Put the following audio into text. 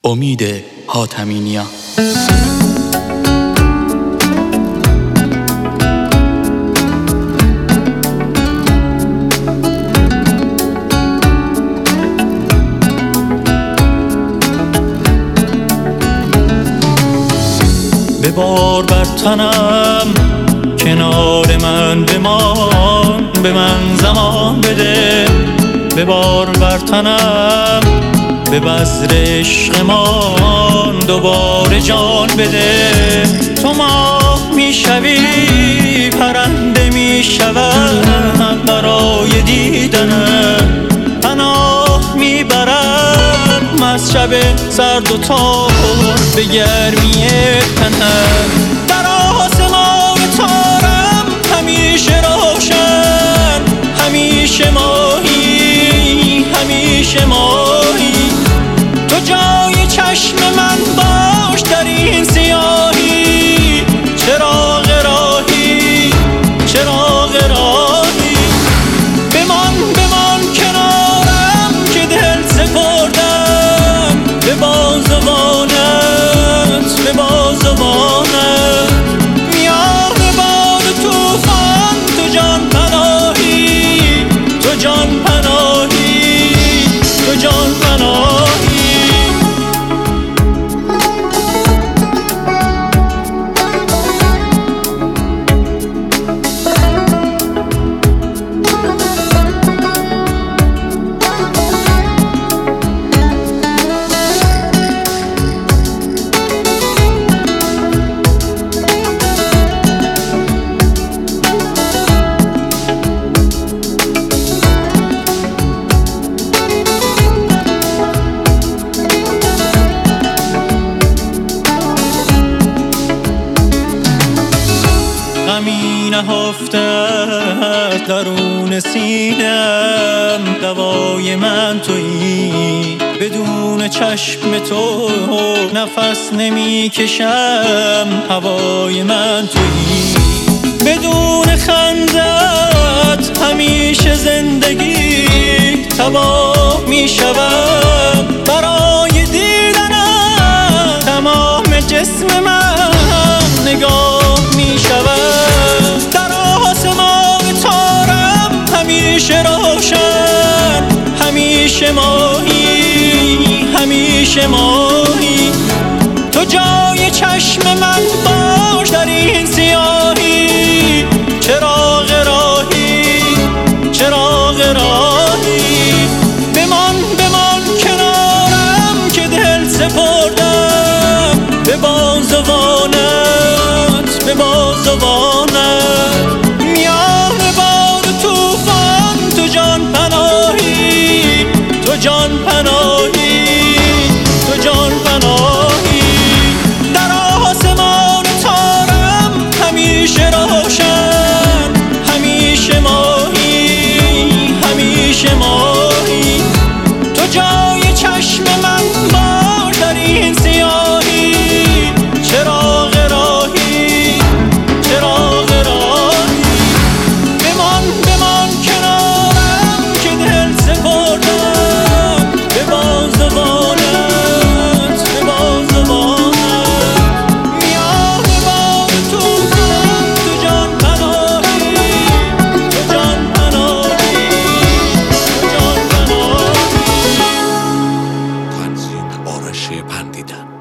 امید حاتمی‌نیا. ببار بر تنم کنار من بمان، به من زمان بده. ببار بر تنم به بذر عشقمان دوباره جان بده. تو ماه میشوی پرنده میشوم برای دیدنم، پناه میبرم از شب سرد و تار به گرمی تنم. در آسمان تارم همیشه روشن، همیشه ماهی، همیشه ماهی. تو جای چشم من باش در این سیاهی، چراغ راهی، چراغ راهی. بمان بمان کنارم که دل سپردم به بازوانت، به بازوانت. میان باد طوفان تو جان پناهی، تو جان پناهی، تو جان پناهی. غمی نهفته درون سینم، دوای من تویی. بدون چشم تو نفس نمی کشم، هوای من تویی. بدون خندت همیشه زندگی تباه می شود. برای دیدنت تمام جسم من نگاه می شود. در آسمان تارم همیشه روشن، همیشه ماهی، همیشه ماهی. تو جای چشم من باش در این سیاهی، چراغ راهی، چراغ راهی. بمان بمان کنارم که دل سپردم به بازوانت، به بازوانت. میان باد طوفان تو جان پناهی، تو جان پناهی، تو جان پناهی. در آسمان تارم همیشه روشن، همیشه ماهی، همیشه ماهی. تو جای چشم من باش در این سیاهی، چراغ راهی، چراغ راهی. بمان بمان کنارم که دل سپردم به بازوانت، به بازوانت. میان باد طوفان تو جان پناهی، تو جان پناهی، تو جان پناهی. تنظیم آرش پندیدن.